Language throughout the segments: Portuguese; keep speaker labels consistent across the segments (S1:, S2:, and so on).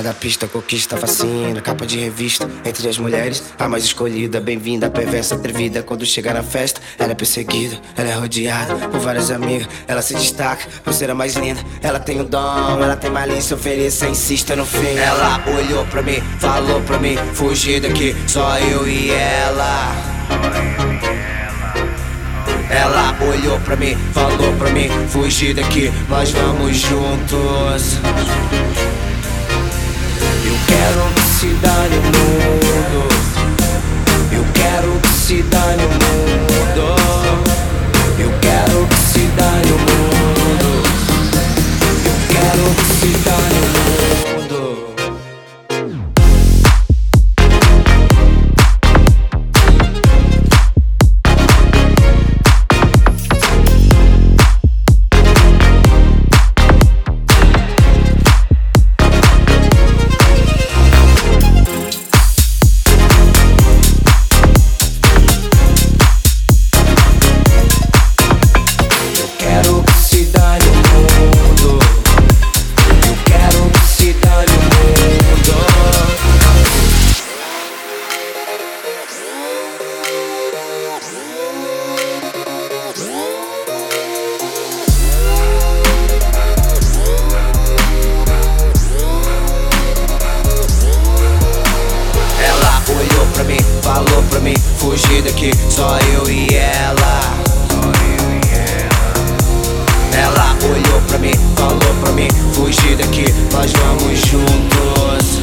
S1: da pista, conquista, fascina, capa de revista. Entre as mulheres, a mais escolhida. Bem-vinda, perversa, atrevida. Quando chega na festa, ela é perseguida. Ela é rodeada por várias amigas. Ela se destaca por ser a mais linda. Ela tem o dom, ela tem malícia, ofereça, insista no fim. Ela olhou pra mim, falou pra mim, fugir daqui, só eu e ela. Ela olhou pra mim, falou pra mim, fugir daqui, nós vamos juntos. Eu quero que se dane o mundo. Eu quero que se dane o mundo. Eu quero que se dane o mundo. Eu quero que se dane o mundo. Falou pra mim, fugir daqui, só eu e ela. Ela olhou pra mim, falou pra mim, fugir daqui, nós vamos juntos.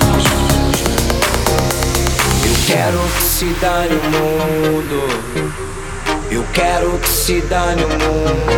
S1: Eu quero que se dane o mundo. Eu quero que se dane o mundo.